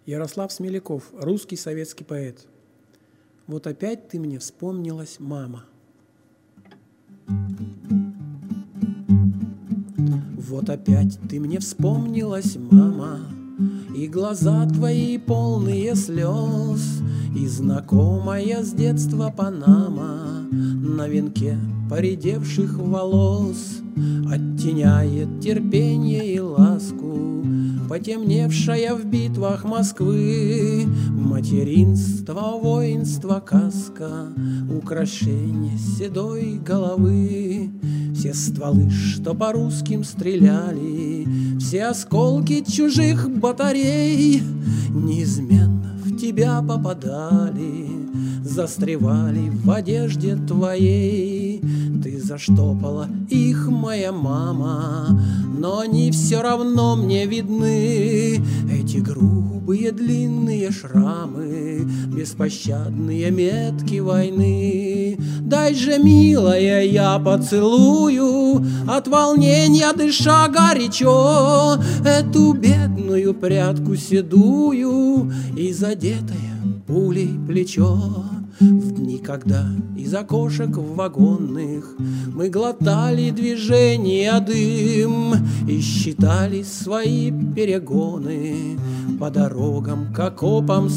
Ярослав Смеляков, русский советский поэт. Вот опять ты мне вспомнилась, мама. Вот опять ты мне вспомнилась, мама, и глаза твои полные слез, и знакомая с детства Панама на венке поредевших волос оттеняет терпение и ласку, потемневшая в битвах Москвы, материнство, воинство, каска, украшение седой головы. Все стволы, что по русским стреляли, все осколки чужих батарей неизменно в тебя попадали, застревали в одежде твоей. Ты заштопала их, моя мама, но они все равно мне видны. Эти грубые длинные шрамы, беспощадные метки войны. Дай же, милая, я поцелую, от волнения дыша горячо, эту бедную прядку седую и задетое пулей плечо. В дни, когда из окошек вагонных мы глотали движения дым и считали свои перегоны по дорогам к окопам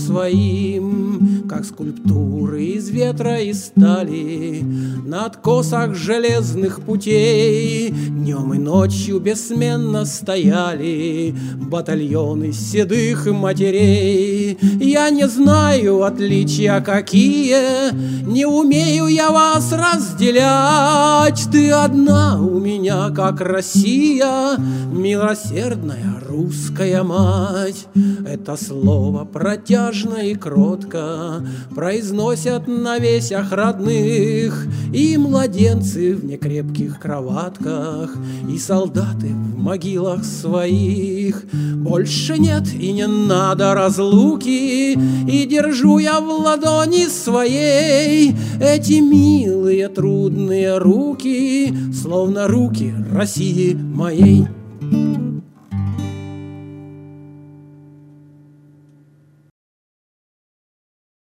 своим, как скульптуры из ветра и стали на откосах железных путей. Днем и ночью бессменно стояли батальоны седых матерей. Я не знаю отличия какие, не умею я вас разделять. Ты одна у меня, как Россия, милосердная русская мать. Это слово протяжно и кротко произносят на весях родных и младенцы в некрепких кроватках, и солдаты в могилах своих. Больше нет и не надо разлуки, и держу я в ладони своей эти милые трудные руки, словно руки России моей.